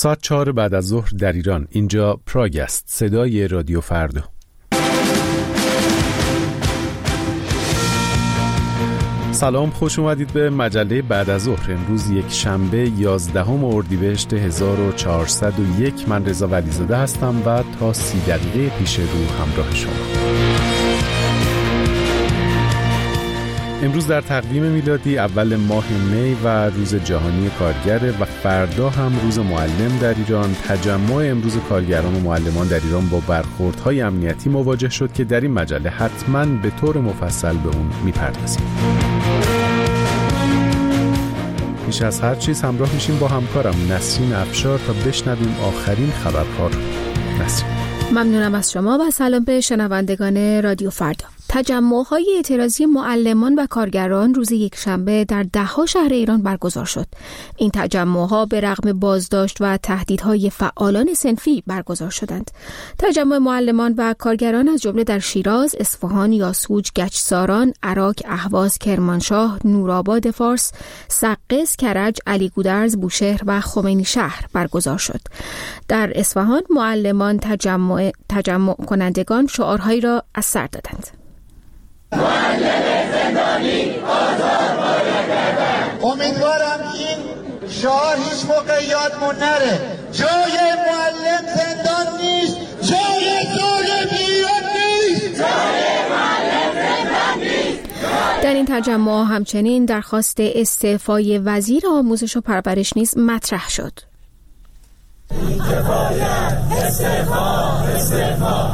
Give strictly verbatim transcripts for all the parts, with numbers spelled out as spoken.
ساعت چهار بعد از ظهر در ایران. اینجا پراگ است، صدای رادیو فردا. سلام، خوش اومدید به مجله بعد از ظهر. امروز یک شنبه یازدهم اردیبهشت هزار و چهارصد و یک. من رضا ولیزاده هستم و تا سی دقیقه پیش رو همراه شما. امروز در تقویم میلادی اول ماه می و روز جهانی کارگره و فردا هم روز معلم در ایران. تجمع امروز کارگران و معلمان در ایران با برخوردهای امنیتی مواجه شد که در این مجله حتما به طور مفصل به اون میپردازیم. پیش از هر چیز همراه میشیم با همکارم نسرین افشار تا بشنویم آخرین خبرها رو. نسرین. ممنونم از شما و سلام به شنوندگان رادیو فردا. تجمع‌های اعتراضی معلمان و کارگران روز یکشنبه در ده‌ها شهر ایران برگزار شد. این تجمع‌ها به رغم بازداشت و تهدیدهای فعالان صنفی برگزار شدند. تجمع معلمان و کارگران از جمله در شیراز، اصفهان، یاسوج، گچساران، عراق، اهواز، کرمانشاه، نورآباد فارس، سقز، کرج، علیگودرز، بوشهر و خمینی شهر برگزار شد. در اصفهان معلمان تجمع تجمع کنندگان شعارهایی را از سر دادند. معلم زندانی آزاد باید گردد. امیدوارم این شعار هیچ موقع یادمون نره. جای معلم زندان نیست، جای ظلم ایران نیست، جای معلم زندان نیست. در این تجمع همچنین درخواست استعفای وزیر آموزش و پرورش نیز مطرح شد. استعفا، استعفا،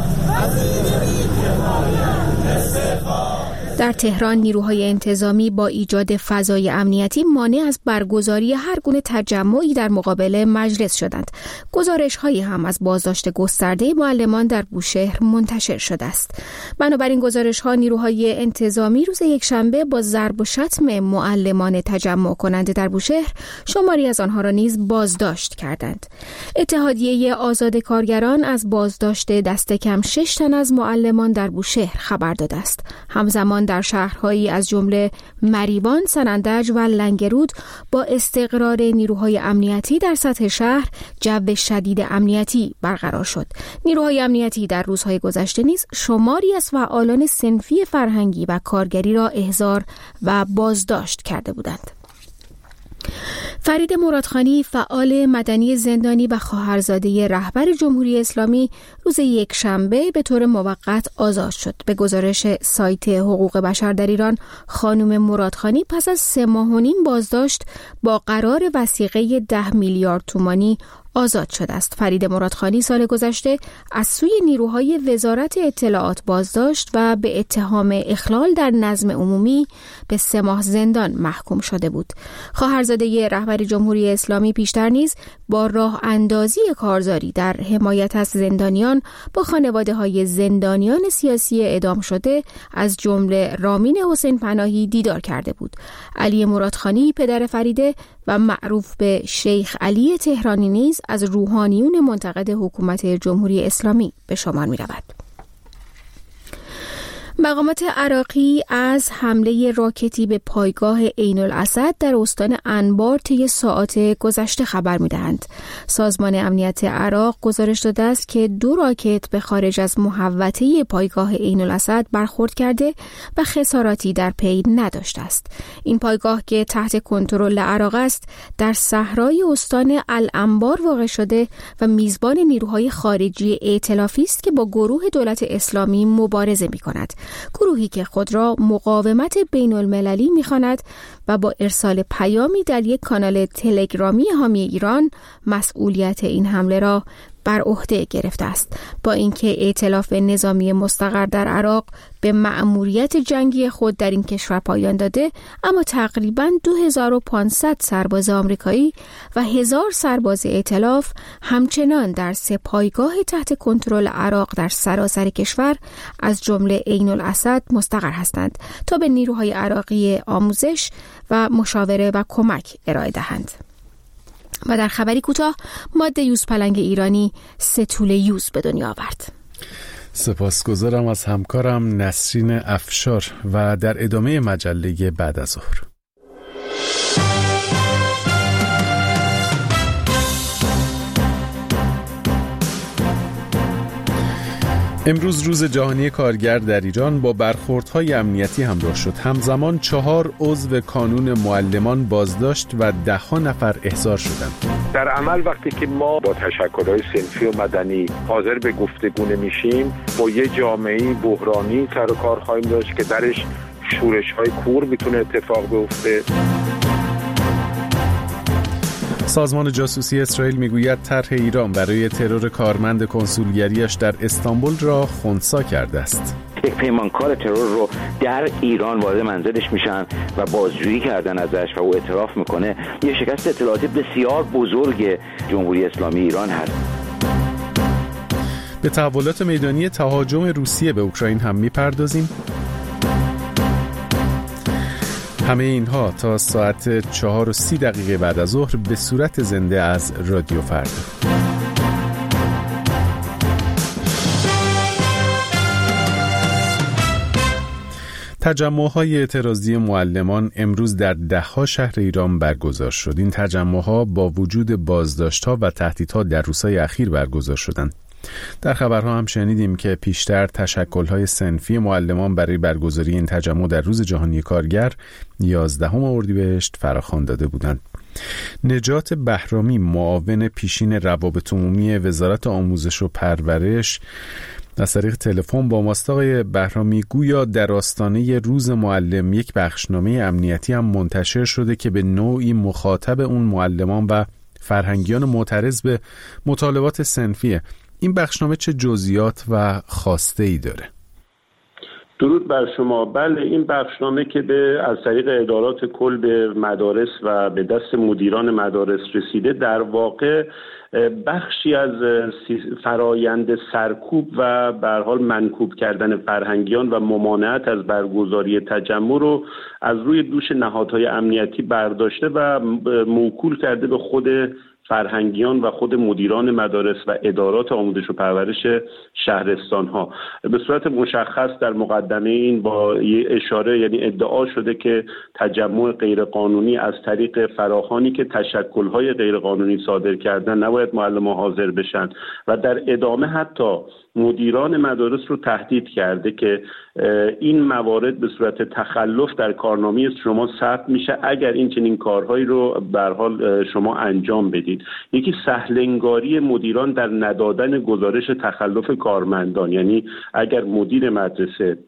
در تهران نیروهای انتظامی با ایجاد فضای امنیتی مانع از برگزاری هر گونه تجمعی در مقابل مجلس شدند. گزارش‌هایی هم از بازداشت گسترده معلمان در بوشهر منتشر شده است. بنابراین گزارش‌ها نیروهای انتظامی روز یکشنبه با ضرب و شتم معلمان تجمع کننده در بوشهر شماری از آنها را نیز بازداشت کردند. اتحادیه آزاد کارگران از بازداشت دست کم شش تن از معلمان در بوشهر خبر داده است. همزمان در شهرهایی از جمله مریوان، سنندج و لنگرود با استقرار نیروهای امنیتی در سطح شهر جو شدید امنیتی برقرار شد. نیروهای امنیتی در روزهای گذشته نیز شماری از فعالان صنفی فرهنگی و کارگری را احضار و بازداشت کرده بودند. فرید مرادخانی فعال مدنی زندانی و خواهرزاده رهبر جمهوری اسلامی روز یکشنبه به طور موقت آزاد شد. به گزارش سایت حقوق بشر در ایران، خانم مرادخانی پس از سه ماه و نیم بازداشت با قرار وثیقه ده میلیارد تومانی آزاد شده است. فرید مرادخانی سال گذشته از سوی نیروهای وزارت اطلاعات بازداشت و به اتهام اخلال در نظم عمومی به سه ماه زندان محکوم شده بود. خواهرزاده رهبر جمهوری اسلامی پیشتر نیز با راه اندازی کارزاری در حمایت از زندانیان با خانواده های زندانیان سیاسی اعدام شده از جمله رامین حسین پناهی دیدار کرده بود. علی مرادخانی پدر فریده و معروف به شیخ علی تهرانی نیز از روحانیون منتقد حکومت جمهوری اسلامی به شمار می رود. مقامات عراقی از حمله راکتی به پایگاه عین الاسد در استان انبار طی ساعات گذشته خبر می‌دهند. سازمان امنیت عراق گزارش داده است که دو راکت به خارج از محوطه پایگاه عین الاسد برخورد کرده و خساراتی در پی نداشته است. این پایگاه که تحت کنترل عراق است، در صحرای استان الانبار واقع شده و میزبان نیروهای خارجی ائتلافی است که با گروه دولت اسلامی مبارزه می‌کند. گروهی که خود را مقاومت بین المللی می‌خواند و با ارسال پیامی در یک کانال تلگرامی حامی ایران مسئولیت این حمله را بر عهده گرفته است. با اینکه ائتلاف نظامی مستقر در عراق به مأموریت جنگی خود در این کشور پایان داده، اما تقریباً دو هزار و پانصد سرباز آمریکایی و هزار سرباز ائتلاف همچنان در سه پایگاه تحت کنترل عراق در سراسر کشور از جمله عین الاسد مستقر هستند تا به نیروهای عراقی آموزش و مشاوره و کمک ارائه دهند. و در خبری کوتاه، ماده یوز پلنگ ایرانی سه توله یوز به دنیا آورد. سپاسگزارم از همکارم نسرین افشار و در ادامه مجله بعد از ظهر. امروز روز جهانی کارگر در ایران با برخوردهای امنیتی همراه شد. همزمان چهار عضو کانون معلمان بازداشت و ده ها نفر احضار شدند. در عمل وقتی که ما با تشکل‌های صنفی و مدنی حاضر به گفتگو نمیشیم، با یه جامعه بحرانی سر و کار خواهیم داشت که درش شورش‌های کور میتونه اتفاق بیفته. سازمان جاسوسی اسرائیل میگوید طرح ایران برای ترور کارمند کنسولگریش در استانبول را خنثی کرده است. یک پیمانکار ترور رو در ایران وارد منزلش میشن و بازجویی کردن ازش و او اعتراف میکنه. یه شکست اطلاعاتی بسیار بزرگ جمهوری اسلامی ایران هست. به تحولات میدانی تهاجم روسیه به اوکراین هم میپردازیم. همه اینها تا ساعت چهار و سی دقیقه بعد از ظهر به صورت زنده از رادیو فردا. تجمع‌های اعتراضی معلمان امروز در ده‌ها شهر ایران برگزار شد. این تجمع‌ها با وجود بازداشت‌ها و تهدیدها در روزهای اخیر برگزار شدند. در خبرها هم شنیدیم که پیشتر تشکل‌های صنفی معلمان برای برگزاری این تجمع در روز جهانی کارگر یازدهم اردیبهشت فراخوان داده بودند. نجات بهرامی، معاون پیشین روابط عمومی وزارت آموزش و پرورش، از طریق تلفن با ماست. آقای بهرامی، گویا در آستانه روز معلم یک بخشنامه امنیتی هم منتشر شده که به نوعی مخاطب اون معلمان و فرهنگیان معترض به مطالبات صنفیه. این بخشنامه چه جزئیات و خواسته‌ای داره؟ درود بر شما. بله، این بخشنامه که به از طریق ادارات کل به مدارس و به دست مدیران مدارس رسیده، در واقع بخشی از فرایند سرکوب و به هر حال منکوب کردن فرهنگیان و ممانعت از برگزاری تجمع رو از روی دوش نهادهای امنیتی برداشته و موکول کرده به خود فرهنگیان و خود مدیران مدارس و ادارات آموزش و پرورش شهرستان ها. به صورت مشخص در مقدمه این با یه اشاره، یعنی ادعا شده که تجمع غیرقانونی از طریق فراخوانی که تشکل‌های غیرقانونی صادر کردن نباید معلمان حاضر بشن و در ادامه حتی مدیران مدارس رو تهدید کرده که این موارد به صورت تخلف در کارنامه شما ثبت میشه اگر این چنین کارهایی رو به هر حال شما انجام بدید. یکی سهلنگاری مدیران در ندادن گزارش تخلف کارمندان، یعنی اگر مدیر مدرسه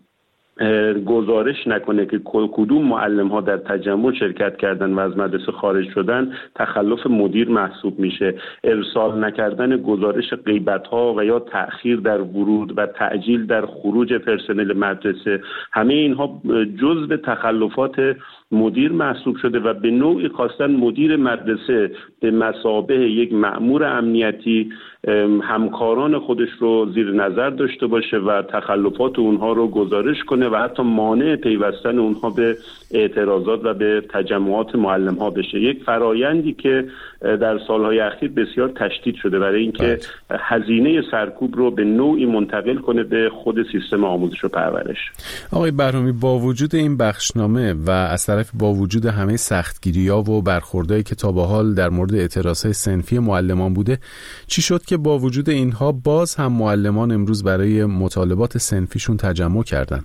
گزارش نکنه که کدوم معلم ها در تجمع شرکت کردن و از مدرسه خارج شدن، تخلف مدیر محسوب میشه. ارسال نکردن گزارش غیبت ها و یا تأخیر در ورود و تعجیل در خروج پرسنل مدرسه، همه اینها جزء تخلفات مدیر محسوب شده و به نوعی خواستن مدیر مدرسه به مثابه یک مأمور امنیتی همکاران خودش رو زیر نظر داشته باشه و تخلفات اونها رو گزارش کنه و حتی مانع پیوستن اونها به اعتراضات و به تجمعات معلم ها بشه. یک فرایندی که در سالهای اخیر بسیار تشدید شده برای اینکه هزینه سرکوب رو به نوعی منتقل کنه به خود سیستم آموزش و پرورش. آقای بهرامی، با وجود این بخشنامه و از طرف با وجود همه سختگیری‌ها و برخوردهایی که تا به حال در مورد اعتراضهای صنفی معلمان بوده، چی شد که با وجود اینها باز هم معلمان امروز برای مطالبات صنفیشون تجمع کردن؟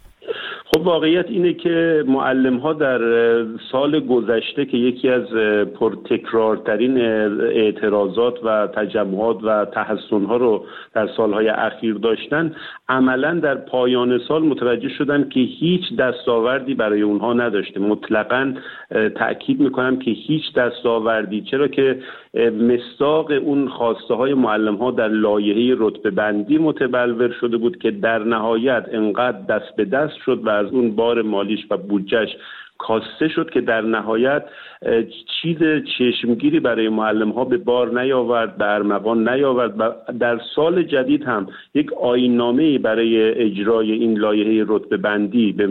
خب واقعیت اینه که معلم ها در سال گذشته که یکی از پرتکرارترین اعتراضات و تجمعات و تحسن ها رو در سالهای اخیر داشتن، عملا در پایان سال متوجه شدن که هیچ دستاوردی برای اونها نداشته. مطلقاً تأکید میکنم که هیچ دستاوردی، چرا که مصداق اون خواسته های معلم ها در لایحه رتبه بندی متبلور شده بود که در نهایت انقدر دست به دست شد و از اون بار مالیش و بودجهش کاسته شد که در نهایت چیز چشمگیری برای معلم ها به بار نیاورد، به ارمغان نیاورد و در سال جدید هم یک آیین‌نامه‌ای برای اجرای این لایحه رتبه بندی به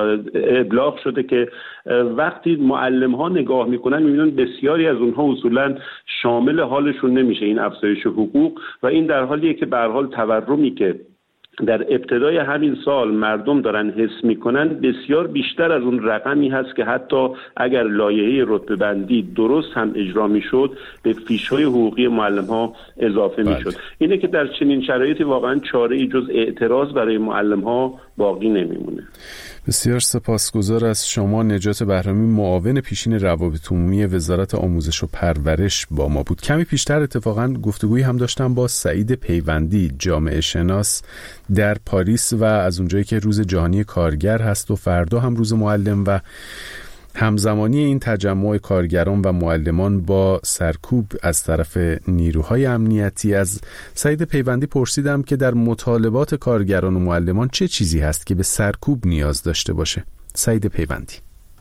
ابلاغ شده که وقتی معلم ها نگاه میکنن میبینن بسیاری از اونها اصولا شامل حالشون نمیشه این افزایش حقوق و این در حالیه که به هر حال تورمی که در ابتدای همین سال مردم دارن حس میکنن بسیار بیشتر از اون رقمی هست که حتی اگر لایحه رتبه بندی درست هم اجرا میشد به فیش‌های حقوقی معلم‌ها اضافه میشد. اینه که در چنین شرایطی واقعا چاره‌ای جز اعتراض برای معلم‌ها باقی نمیمونه. بسیار سپاسگزار از شما. نجات بهرامی، معاون پیشین روابط عمومی وزارت آموزش و پرورش با ما بود. کمی پیشتر اتفاقا گفتگویی هم داشتم با سعید پیوندی، جامعه شناس در پاریس و از اونجایی که روز جهانی کارگر هست و فردا هم روز معلم و همزمانی این تجمع کارگران و معلمان با سرکوب از طرف نیروهای امنیتی، از سعید پیوندی پرسیدم که در مطالبات کارگران و معلمان چه چیزی هست که به سرکوب نیاز داشته باشه. سعید پیوندی: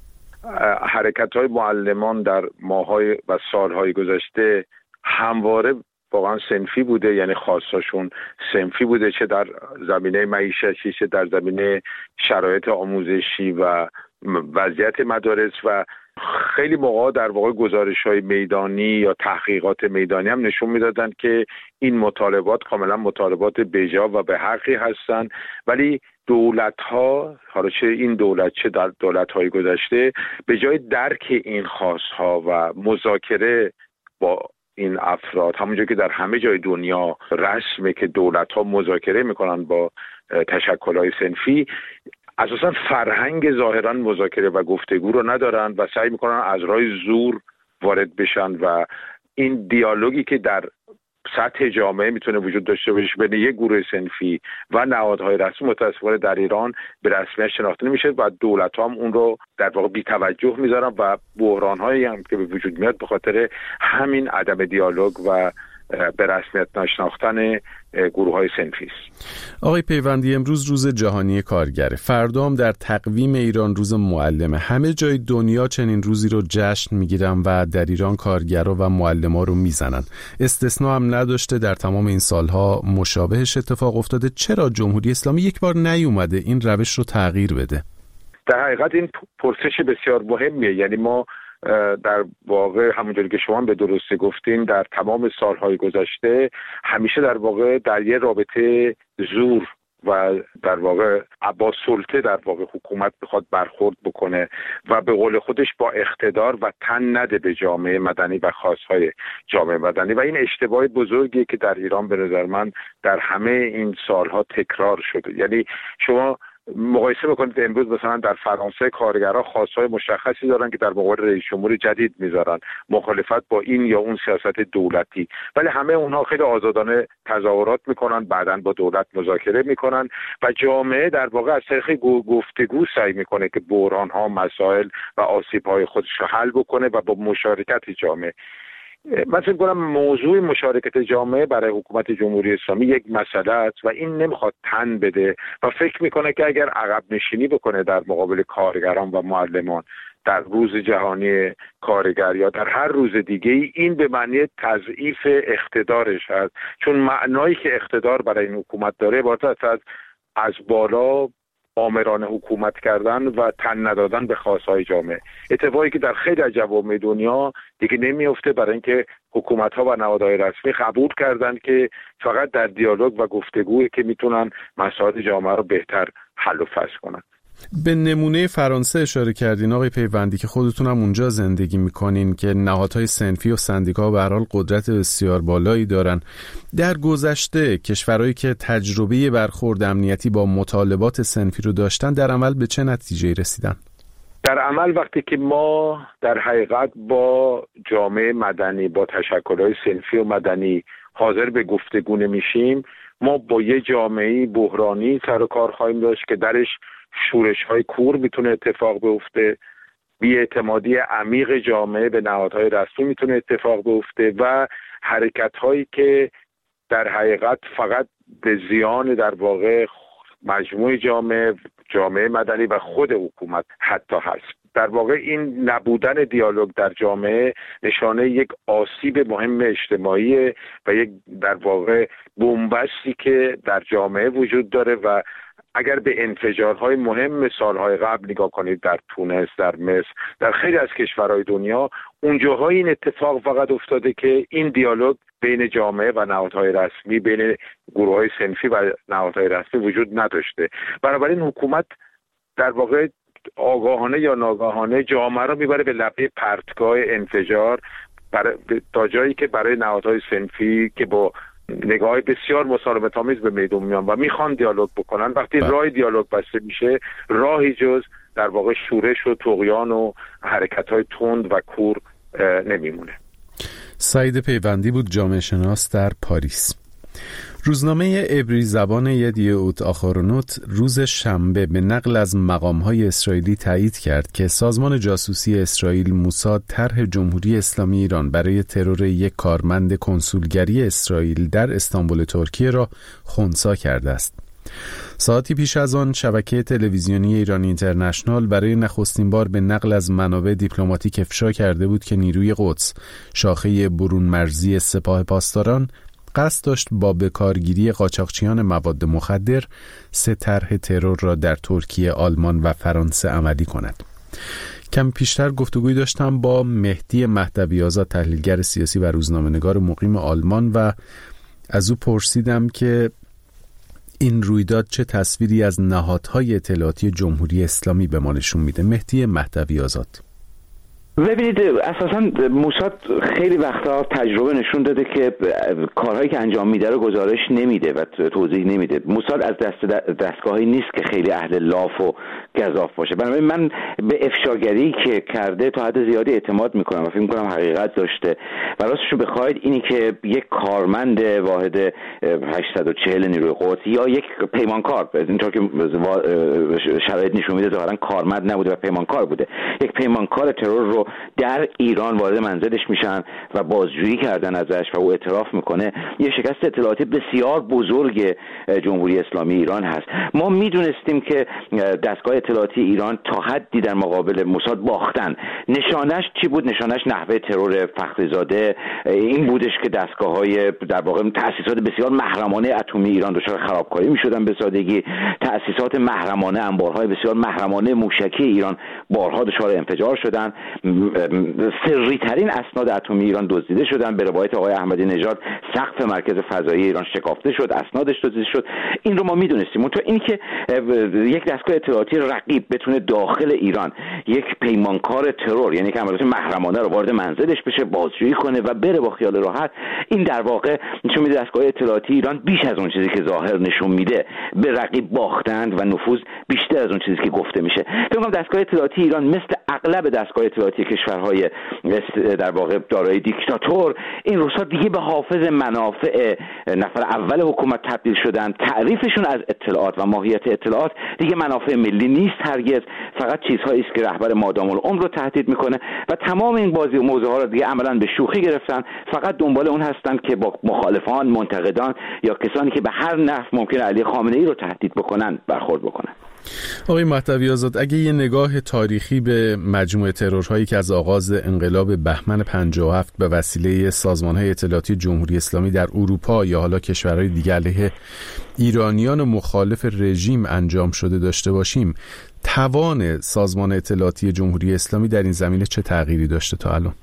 حرکت‌های معلمان در ماه‌های و سال‌های گذشته همواره واقعا صنفی بوده، یعنی خواستاشون صنفی بوده، چه در زمینه معیشتی چه در زمینه شرایط آموزشی و وضعیت مدارس. و خیلی موقع در واقع گزارش‌های میدانی یا تحقیقات میدانی هم نشون میدادن که این مطالبات کاملا مطالبات بجا و به حقی هستن، ولی دولت‌ها، حالا چه این دولت چه در دولت‌های گذشته، به جای درک این خواست‌ها و مذاکره با این افراد، همونجور که در همه جای دنیا رسمه که دولت‌ها مذاکره میکنن با تشکل‌های صنفی، اساساً فرهنگ ظاهراً مذاکره و گفتگو رو ندارن و سعی میکنن از راه زور وارد بشن و این دیالوگی که در سطح جامعه میتونه وجود داشته باشه بین یک گروه صنفی و نهادهای رسمی، متأسفانه در ایران به رسمیت شناخته نمیشه و دولت‌ها هم اون رو در واقع بی‌توجه میذارن و بحران‌هایی هم که به وجود میاد به خاطر همین عدم دیالوگ و به رسمیت نشناختن گروه‌های صنفی است. آقای پیوندی، امروز روز جهانی کارگره، فردا هم در تقویم ایران روز معلمه. همه جای دنیا چنین روزی رو جشن میگیرن و در ایران کارگرا و معلما رو میزنن. استثناء هم نداشته، در تمام این سالها مشابهش اتفاق افتاده. چرا جمهوری اسلامی یک بار نیومده این روش رو تغییر بده؟ در حقیقت این پرسش بسیار مهمیه. یعنی ما در واقع همونجوری که شما به درستی گفتین در تمام سالهای گذشته همیشه در واقع در یه رابطه زور و در واقع با سلطه در واقع حکومت بخواد برخورد بکنه و به قول خودش با اقتدار و تن نده به جامعه مدنی و خواستهای جامعه مدنی. و این اشتباه بزرگیه که در ایران به نظر من در همه این سالها تکرار شده. یعنی شما مقایسه بکنید امروز مثلا در فرانسه کارگرها خواستهای مشخصی دارن که در مقابل رئیس جمهور جدید میذارن، مخالفت با این یا اون سیاست دولتی، ولی همه اونها خیلی آزادانه تظاهرات میکنن، بعداً با دولت مذاکره میکنن و جامعه در واقع از طریق گفتگو سعی میکنه که بحران‌ها، مسائل و آسیب‌های خودش رو حل بکنه و با مشارکت جامعه. من فکر کنم موضوع مشارکت جامعه برای حکومت جمهوری اسلامی یک مسئله است و این نمیخواد تن بده و فکر میکنه که اگر عقب نشینی بکنه در مقابل کارگران و معلمان در روز جهانی کارگر یا در هر روز دیگه ای، این به معنی تضعیف اقتدارش هست، چون معنایی که اقتدار برای این حکومت داره عبارت از از بالا آمران حکومت کردن و تن ندادن به خواستهای جامعه، اتفاقی که در خیلی از جوامع دنیا دیگه نمیفته، برای اینکه حکومت‌ها و نهادهای رسمی قبول کردن که فقط در دیالوگ و گفتگویی که میتونن مسائل جامعه رو بهتر حل و فصل کنن. به نمونه فرانسه اشاره کردین آقای پیوندی که خودتون هم اونجا زندگی میکنین که نهادهای صنفی و سندیکا به هر حال قدرت بسیار بالایی دارن. در گذشته کشورهایی که تجربه برخورد امنیتی با مطالبات صنفی رو داشتن در عمل به چه نتیجه‌ای رسیدن؟ در عمل وقتی که ما در حقیقت با جامعه مدنی، با تشکل‌های صنفی و مدنی حاضر به گفتگو نمیشیم، ما با یه جامعه بحرانی سر و کار خواهیم داشت که درش شورش‌های کور میتونه اتفاق بیفته، بی‌اعتمادی عمیق جامعه به نهادهای رسمی میتونه اتفاق بیفته و حرکت‌هایی که در حقیقت فقط به زیان در واقع مجموع جامعه، جامعه مدنی و خود حکومت حتی هست. در واقع این نبودن دیالوگ در جامعه نشانه یک آسیب مهم اجتماعی و یک در واقع بنبستی که در جامعه وجود داره و اگر به انفجارهای مهم سالهای قبل نگاه کنید، در تونس، در مصر، در خیلی از کشورهای دنیا، اونجاهای این اتفاق فقط افتاده که این دیالوگ بین جامعه و نهادهای رسمی، بین گروه‌های صنفی و نهادهای رسمی وجود نداشته. بنابراین حکومت در واقع آگاهانه یا ناگاهانه جامعه رو میبره به لبه پرتگاه انفجار، برای تا جایی که برای نهادهای صنفی که با نگاه بسیار مسالمت‌آمیز به میدون میان و میخوان دیالوگ بکنن، وقتی راه دیالوگ بسته میشه، راهی جز در واقع شورش و طغیان و حرکت‌های تند و کور نمیمونه. سعید پیوندی بود، جامعه شناس در پاریس. روزنامه عبری زبان یدیعوت آخرونوت روز شنبه به نقل از مقام‌های اسرائیلی تایید کرد که سازمان جاسوسی اسرائیل موساد طرح جمهوری اسلامی ایران برای ترور یک کارمند کنسولگری اسرائیل در استانبول ترکیه را خنثی کرده است. ساعتی پیش از آن شبکه تلویزیونی ایران اینترنشنال برای نخستین بار به نقل از منابع دیپلماتیک افشا کرده بود که نیروی قدس، شاخه برون مرزی سپاه پاسداران، قصد داشت با بکارگیری قاچاقچیان مواد مخدر سه طرح ترور را در ترکیه، آلمان و فرانسه عملی کند. کم پیشتر گفتگوی داشتم با مهدی مهدوی آزاد، تحلیلگر سیاسی و روزنامه‌نگار مقیم آلمان، و از او پرسیدم که این رویداد چه تصویری از نهادهای اطلاعاتی جمهوری اسلامی به ما نشون میده. مهدی مهدوی آزاد: ببینید، اساساً موساد خیلی وقتا تجربه نشون داده که کارهایی که انجام میده رو گزارش نمیده و توضیح نمیده. موساد از دست دستگاهی نیست که خیلی اهل لاف و گزاف باشه. بنابراین من به افشاگری که کرده تا حد زیادی اعتماد میکنم و فکر میکنم حقیقت داشته. و راستشو بخواید اینی که یک کارمند واحد هشتصد و چهل نیروی قدس یا یک پیمانکار، اینطور که شرایط نشون میده ظاهراً کارمند نبوده و پیمانکار بوده، یک پیمانکار ترور رو در ایران وارد منزلش میشن و بازجویی کردن ازش و او اعتراف میکنه، یه شکست اطلاعاتی بسیار بزرگ جمهوری اسلامی ایران هست. ما میدونستیم که دستگاه اطلاعاتی ایران تا حدی در مقابل موساد باختن. نشانش چی بود؟ نشانش نحوه ترور فخریزاده این بودش که دستگاه‌های در واقع تأسیسات بسیار محرمانه اتمی ایران دچار خرابکاری میشدن به سادگی. تأسیسات محرمانه، انبارهای بسیار محرمانه موشکی ایران بارها دچار انفجار شدن. سری ترین اسناد اتمی ایران دزدیده شدن. به روایت آقای احمدی نژاد سقف مرکز فضایی ایران شکافته شد، اسنادش دزدیده شد. این رو ما میدونستیم. تو این که یک دستگاه اطلاعاتی رقیب بتونه داخل ایران یک پیمانکار ترور، یعنی که عملیات محرمانه رو وارد منزلش بشه، بازجویی کنه و بره با خیال راحت، این در واقع نشون میده دستگاه اطلاعاتی ایران بیش از اون چیزی که ظاهر نشون میده به رقیب باختند و نفوذ بیشتر از اون چیزی که گفته میشه. فکر کنم دستگاه اطلاعاتی ایران مثل اغلب دستگاه اطلاعاتی کشورهای در واقع دارای دیکتاتور این روزها دیگه به حافظ منافع نفر اول حکومت تبدیل شدن. تعریفشون از اطلاعات و ماهیت اطلاعات دیگه منافع ملی نیست هرگز، فقط چیزهایی است که رهبر مادام العمر رو تهدید میکنه و تمام این بازی و موضوع ها رو دیگه عملاً به شوخی گرفتن. فقط دنبال اون هستن که با مخالفان، منتقدان یا کسانی که به هر نحو ممکن علی خامنه‌ای رو تهدید بکنن برخورد بکنن. آقای مهدوی آزاد، اگه یه نگاه تاریخی به مجموعه ترورهایی که از آغاز انقلاب بهمن پنجاه و هفت به وسیله سازمان‌های اطلاعاتی جمهوری اسلامی در اروپا یا حالا کشورهای دیگه علیه ایرانیان مخالف رژیم انجام شده داشته باشیم، توان سازمان اطلاعاتی جمهوری اسلامی در این زمینه چه تغییری داشته تا الان؟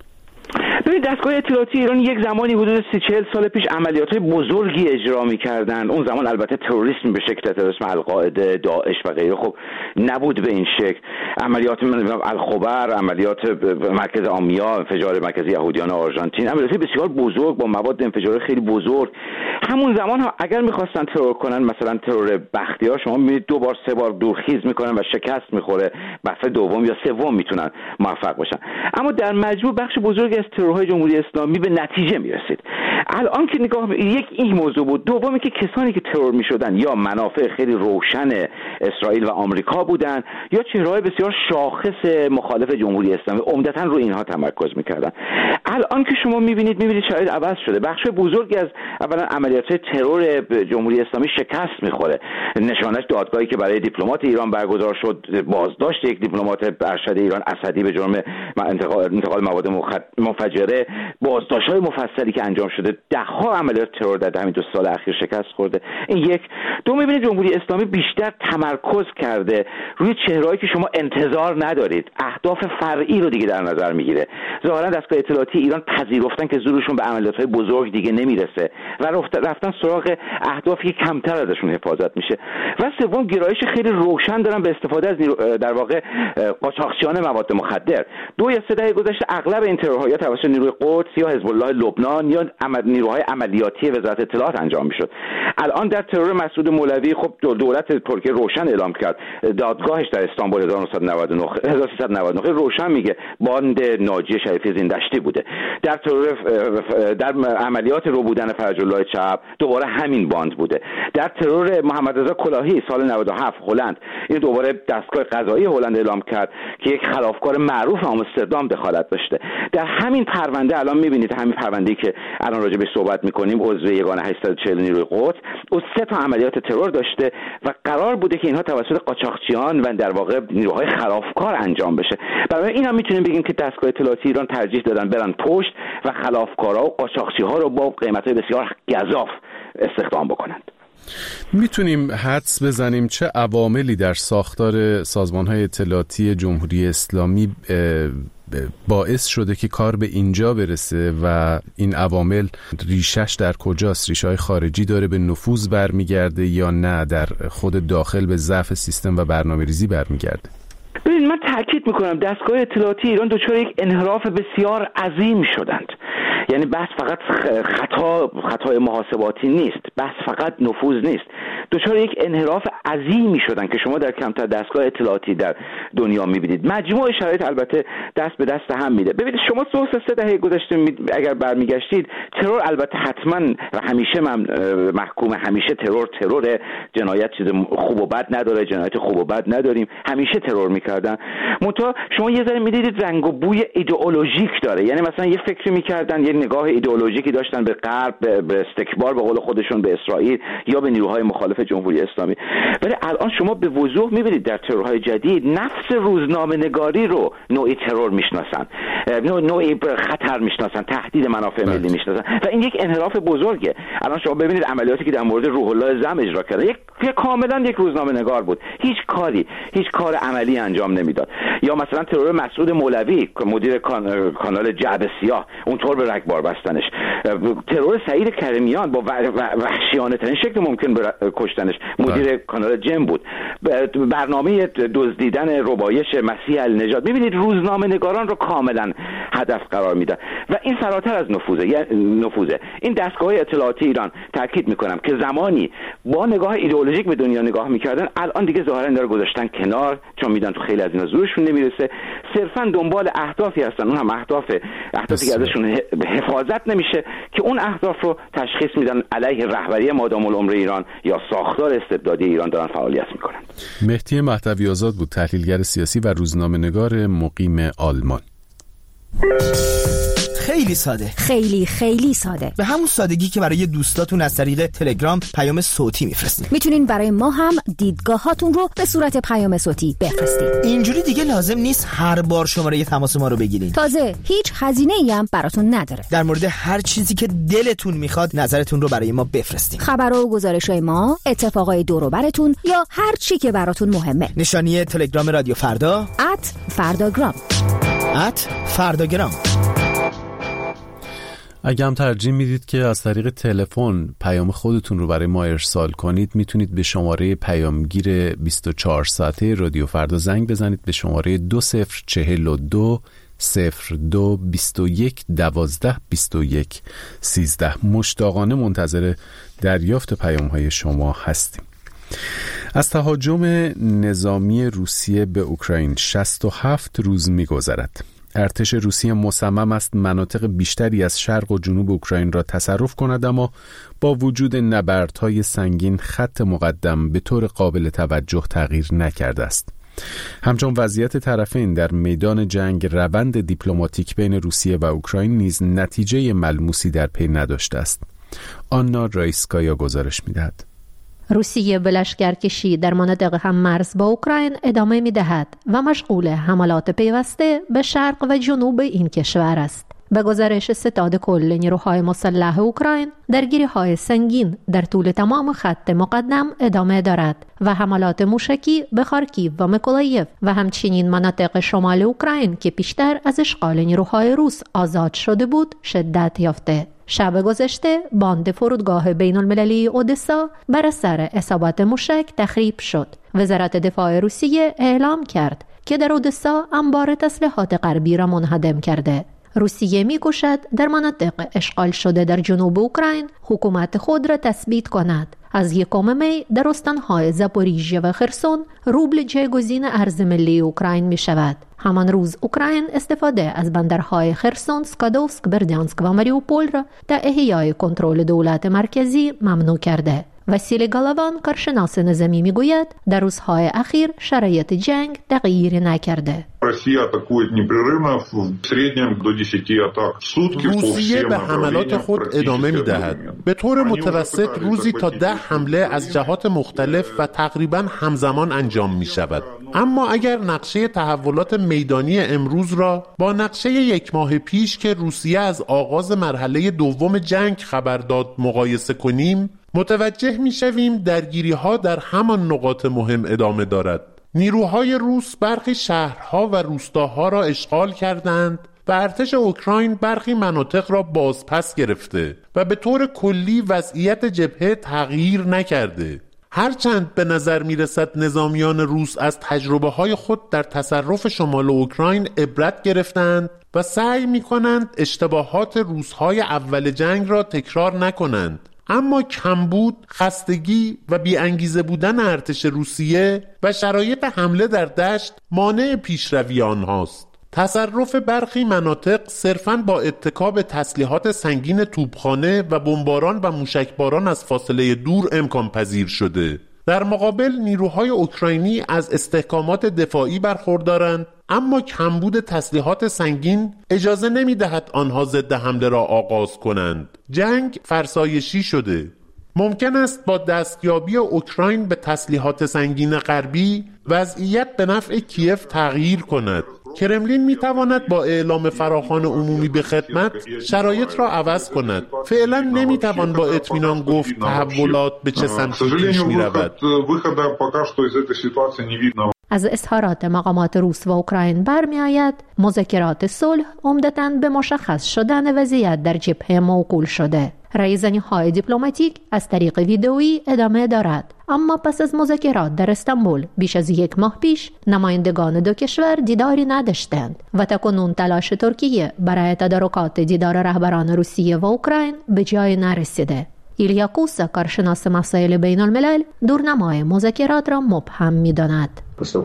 دستگاه اطلاعاتی ایران یک زمانی حدود سی چهل سال پیش عملیات‌های بزرگی اجرا می‌کردن. اون زمان البته تروریسم به شکل تروریسم القاعده، داعش و غیره خب نبود به این شکل. عملیات الخبر، عملیات مرکز آمیا، انفجار مرکز یهودیان آرژانتین، عملیات بسیار بزرگ با مواد انفجاری خیلی بزرگ. همون زمان ها اگر می‌خواستن ترور کنن، مثلا ترور بختیار، شما می‌بینید دو بار سه بار دورخیز می‌کنن و شکست می‌خوره، دفعه دوم یا سوم میتونن موفق باشن. اما در مجموع بخش بزرگی از ترورهای جمهوری اسلامی به نتیجه میرسید. الان که نگاه یک این موضوع بود. دومی که کسانی که ترور میشدن یا منافع خیلی روشن اسرائیل و آمریکا بودن یا چهره‌های بسیار شاخص مخالف جمهوری اسلامی، عمدتاً روی اینها تمرکز میکردن. الان که شما میبینید میبینید شرایط عوض شده. بخش بزرگی از اولا عملیات‌های ترور جمهوری اسلامی شکست میخوره. نشانش دادگاهی که برای دیپلمات ایران برگزار شد، بازداشت یک دیپلمات ارشد ایران اسدی به جرم انتقال انتقال مواد منفجره، بازداشت‌های مفصلی که انجام شده، ده‌ها عملیات ترور در همین دو سال اخیر شکست خورده. این یک. دو، میبینید جمهوری اسلامی بیشتر تمرکز کرده روی چهرهایی که شما انتظار ندارید، اهداف فرعی رو دیگه در نظر میگیره. ظاهرا دستگاه اطلاعاتی ایران پذیرفتن که زورشون به عملیات‌های بزرگ دیگه نمیرسه و رفتن سراغ اهدافی که کمتر ازشون حفاظت میشه. و سوم، گرایش خیلی روشن دارن به استفاده از نیرو... در واقع قاچاقچیان مواد مخدر. دو یا سه دهه گذشته اغلب این ترورها توسط نیروی قدس یا حزب الله لبنان یا عمل... نیروهای عملیاتی وزارت اطلاعات انجام میشد. الان در ترور مسعود مولوی خب دولت ترکیه روشن اعلام کرد، دادگاهش در استانبول هزار و نهصد و نود و نه روشن میگه باند ناجی شریفی زیندشتی بوده. در ترور در عملیات ربودن فرج الله چپ دوباره همین باند بوده. در ترور محمد رضا کلاهی سال نود و هفت هلند، این دوباره دستگاه قضایی هلند اعلام کرد که یک خلافکار معروف آمستردام دخالت داشته. در همین پرونده الان میبینید، همین پرونده‌ای که الان راجع بهش صحبت میکنیم، عضو یگان هشتصد و چهل نیروی قدس، او سه تا عملیات ترور داشته و قرار بوده که اینها توسط قاچاقچیان و در واقع نیروهای خلافکار انجام بشه. برای این هم میتونیم بگیم که دستگاه اطلاعاتی ایران ترجیح دادن برن پشت و خلافکارا و قاچاقچی‌ها رو با قیمت‌های بسیار گزاف استخدام بکنند. میتونیم حدس بزنیم چه عواملی در ساختار سازمان‌های اطلاعاتی جمهوری اسلامی باعث شده که کار به اینجا برسه و این عوامل ریشش در کجاست؟ ریشه‌های خارجی داره به نفوذ برمیگرده یا نه در خود داخل به ضعف سیستم و برنامه‌ریزی برمیگرده؟ ببین، من تاکید میکنم دستگاه اطلاعاتی ایران دچار یک انحراف بسیار عظیم شدند. یعنی بحث فقط خطا خطای محاسباتی نیست، بحث فقط نفوذ نیست، دچار یک انحراف عظیمی شدن که شما در کمتر دستگاه اطلاعاتی در دنیا میبینید. مجموع شرایط البته دست به دست هم میده. ببینید شما دو سه دهه گذشته اگر برمیگشتید، ترور البته حتما و همیشه محکوم، همیشه ترور ترور جنایت چیز خوب و بد نداره، جنایت خوب و بد نداریم، همیشه ترور میکردن. منتها شما یه ذره میدیدید رنگ و بوی ایدئولوژیک داره. یعنی مثلا یه فکری میکردن، یه نگاه ایدئولوژیکی داشتن به غرب، به استکبار به قول خودشون، به اسرائیل یا به نیروهای مخالف جمهوری اسلامی. ولی الان شما به وضوح میبینید در ترورهای جدید نفس روزنامه نگاری رو نوعی ترور میشناسن، نوعی خطر میشناسن، تهدید منافع ملی میشناسن و این یک انحراف بزرگه. الان شما ببینید عملیاتی که در مورد روح الله زم اجرا کرده، یک کاملا یک روزنامه نگار بود، هیچ کاری هیچ کار عملی انجام نمیداد. یا مثلا ترور مسعود مولوی مدیر کان... کانال جعبه سیاه، اونطور به رگبار بستنش. ترور سعید کریمیان با وحشیانه ترین شکل ممکن به کشتنش، مدیر کانال جم بود. برنامه دزدیدن ربایش مسیح النجات. ببینید روزنامه نگاران رو کاملا هدف قرار میدن و این فراتر از نفوذه. یعنی نفوذه این دستگاه اطلاعاتی ایران، تاکید میکنم که زمانی با نگاه ایدئولوژیک به دنیا نگاه میکردن، الان دیگه ظاهرا اینا رو گذاشتن کنار، چون میدونن تو خیلی از اینا زورشون نمیرسه، صرفا دنبال اهدافی هستن، اون هم اهداف اهدافی که ازشون حفاظت نمیشه که اون اهداف رو تشخیص میدن علیه رهبری مادام العمر ایران یا ساختار استبدادی ایران دارن فعالیت میکنن. مهدی مهدوی آزاد بود، تحلیلگر سیاسی و روزنامه‌نگار مقیم آلمان. خیلی ساده، خیلی خیلی ساده، به همون سادگی که برای دوستاتون از طریق تلگرام پیام صوتی میفرستین. میتونین برای ما هم دیدگاهاتون رو به صورت پیام صوتی بفرستید. اینجوری دیگه لازم نیست هر بار شماره تماس ما رو بگیرین. تازه هیچ هزینه‌ای هم براتون نداره. در مورد هر چیزی که دلتون میخواد نظرتون رو برای ما بفرستین. خبر و گزارش‌های ما، اتفاقای دور و براتون یا هر چی که براتون مهمه. نشانی تلگرام رادیو فردا ات فرداگرام ات فرداگرام. اگه هم ترجیح میدید که از طریق تلفن پیام خودتون رو برای ما ارسال کنید، میتونید به شماره پیامگیر بیست و چهار ساعته رادیو فردا زنگ بزنید به شماره دو صفر چهل و دو صفر دو بیست و یک دوازده بیست و یک سیزده. مشتاقانه منتظر دریافت پیام های شما هستیم. از تهاجم نظامی روسیه به اوکراین شصت و هفت روز می‌گذرد. ارتش روسیه مصمم است مناطق بیشتری از شرق و جنوب اوکراین را تصرف کند، اما با وجود نبردهای سنگین خط مقدم به طور قابل توجه تغییر نکرده است. همچون وضعیت طرفین در میدان جنگ روند دیپلماتیک بین روسیه و اوکراین نیز نتیجه ملموسی در پی نداشته است. آنا رایسکایا گزارش می‌دهد. روسیه به لشکرکشی در مناطق هممرز با اوکراین ادامه می‌دهد و مشغول حملات پیوسته به شرق و جنوب این کشور است. به گزارش ستاد کل نیروهای مسلح اوکراین، درگیری‌های سنگین در طول تمام خط مقدم ادامه دارد و حملات موشکی به خارکیو و میکولایف و همچنین مناطق شمال اوکراین که پیشتر از اشغال نیروهای روس آزاد شده بود شدت یافته. شب گذشته باند فرودگاه بین المللی اودسا بر اثر اصابت موشک تخریب شد. وزارت دفاع روسیه اعلام کرد که در اودسا انبار تسلیحات غربی را منهدم کرده. روسیه می‌کوشد در مناطق اشغال شده در جنوب اوکراین حکومت خود را تثبیت کند. از یکم می در استان‌های زاپوریژیه و خرسون روبل جایگزین ارز ملی اوکراین می‌شود. همان روز اوکراین استفاده از بندرهای خرسون، سکادوفسک، بردянسک و ماریوپول را در احیای کنترل دولت مرکزی ممنوع کرده. وسیل گالاوان کارشناس نظامی میگوید در روزهای اخیر شرایط جنگ تغییر نکرده. روسیه به حملات خود ادامه می‌دهد. به طور متوسط روزی تا ده حمله از جهات مختلف و تقریباً همزمان انجام می‌شود. اما اگر نقشه تحولات میدانی امروز را با نقشه یک ماه پیش که روسیه از آغاز مرحله دوم جنگ خبر داد مقایسه کنیم، متوجه می‌شویم درگیری‌ها در همان نقاط مهم ادامه دارد. نیروهای روس برخی شهرها و روستاها را اشغال کردند و ارتش اوکراین برخی مناطق را بازپس گرفته و به طور کلی وضعیت جبهه تغییر نکرده. هرچند به نظر می‌رسد نظامیان روس از تجربه‌های خود در تصرف شمال اوکراین عبرت گرفتند و سعی می‌کنند اشتباهات روس‌های اول جنگ را تکرار نکنند، اما کمبود، خستگی و بی‌انگیزه بودن ارتش روسیه و شرایط حمله در دشت مانع پیشروی آنهاست. تصرف برخی مناطق صرفاً با اتکا به تسلیحات سنگین توپخانه و بمباران و موشکباران از فاصله دور امکان پذیر شده. در مقابل نیروهای اوکراینی از استحکامات دفاعی برخوردارند، اما کمبود تسلیحات سنگین اجازه نمی‌دهد آنها ضد حمله را آغاز کنند. جنگ فرسایشی شده. ممکن است با دستیابی اوکراین به تسلیحات سنگین غربی وضعیت به نفع کیف تغییر کند. کرملین میتواند با اعلام فراخوان عمومی به خدمت شرایط را عوض کند. فعلا نمیتوان با اطمینان گفت تحولات به چه سمتی پیش میرود. از اظهارات مقامات روس و اوکراین برمیآید مذاکرات صلح عمدتاً به مشخص شدن وضعیت در جبهه موکول شده. رایزنی‌های دیپلماتیک از طریق ویدئویی ادامه دارد، اما پس از مذاکرات در استانبول بیش از یک ماه پیش نمایندگان دو کشور دیداری نداشتند و تاکنون تلاش ترکیه برای تدارکات دیدار رهبران روسیه و اوکراین به جای نرسیده. ایلیا کوسا کارشناس مسائل بین الملل دورنمای مذاکرات را مبهم می‌داند.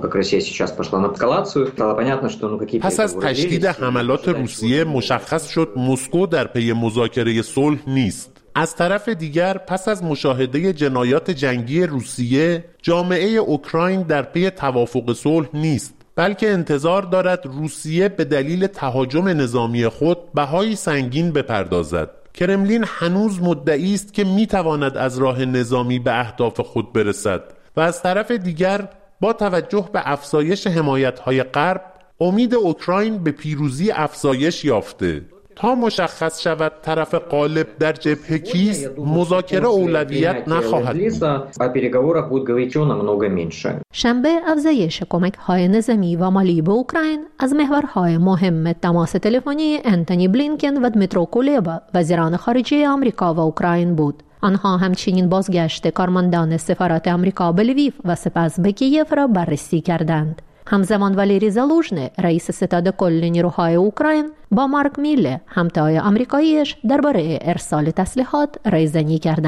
پس از تشدید حملات روسیه مشخص شد مسکو در پی مذاکره صلح نیست. از طرف دیگر پس از مشاهده جنایات جنگی روسیه جامعه اوکراین در پی توافق صلح نیست، بلکه انتظار دارد روسیه به دلیل تهاجم نظامی خود بهای سنگین بپردازد. کرملین هنوز مدعی است که میتواند از راه نظامی به اهداف خود برسد و از طرف دیگر با توجه به افزایش حمایت‌های غرب امید اوکراین به پیروزی افزایش یافته. تا مشخص شود طرف غالب در جبهه کیست، مذاکره اولویت نخواهد بود. شنبه افزایش کمک‌های نظامی و مالی به اوکراین از محورهای مهم تماس تلفنی انتونی بلینکن و دمیترو کولبا وزیران خارجه آمریکا و اوکراین بود. آنها همچنین بازگشت کارمندان سفارت آمریکا به لویو و سپس به کیف را بررسی کردند. همزمان والری زالوژنی رئیس ستاد کل نیروهای اوکراین با مارک میله همتای آمریکاییش درباره ارسال تسلیحات رایزنی کردند.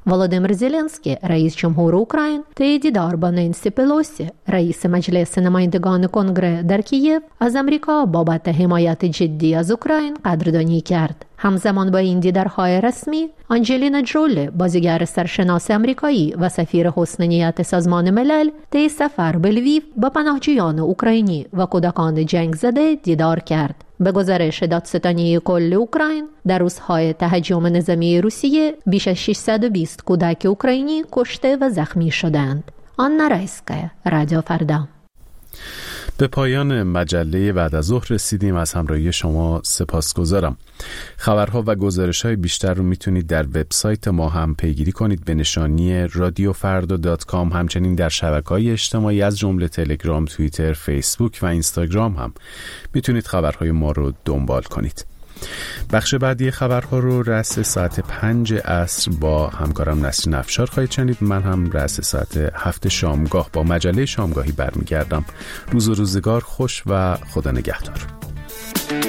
ولادیمیر زلنسکی رئیس جمهور اوکراین طی دیدار با نانسی پلوسی رئیس مجلس نمایندگان کنگره در کییف از امریکا بابت حمایت جدی از اوکراین قدردانی کرد. همزمان با این دیدارهای رسمی، آنجلینا جولی بازیگر سرشناس امریکایی و سفیر حسن نیت سازمان ملل طی سفر به لویو با پناهجویان اوکراینی و کودکان جنگ زده دیدار کرد. به گزارش دادستانی کل اوکراین، در روزهای تهاجم نظامی روسیه بیش از ششصد و بیست کودک اوکراینی کشته و زخمی شدند. آنا رایسکایا، رادیو فردا. به پایان مجله بعد از ظهر رسیدیم. از همراهی شما سپاسگزارم. خبرها و گزارش‌های بیشتر رو میتونید در وبسایت ما هم پیگیری کنید به نشانی رادیو فردا دات کام. همچنین در شبکه‌های اجتماعی از جمله تلگرام، توییتر، فیسبوک و اینستاگرام هم میتونید خبرهای ما رو دنبال کنید. بخش بعدی خبرها رو رأس ساعت پنج عصر با همکارم نسرین افشار خواهید شنید. من هم رأس ساعت هفت شامگاه با مجله شامگاهی برمیگردم. روز و روزگار خوش و خدا نگهدار.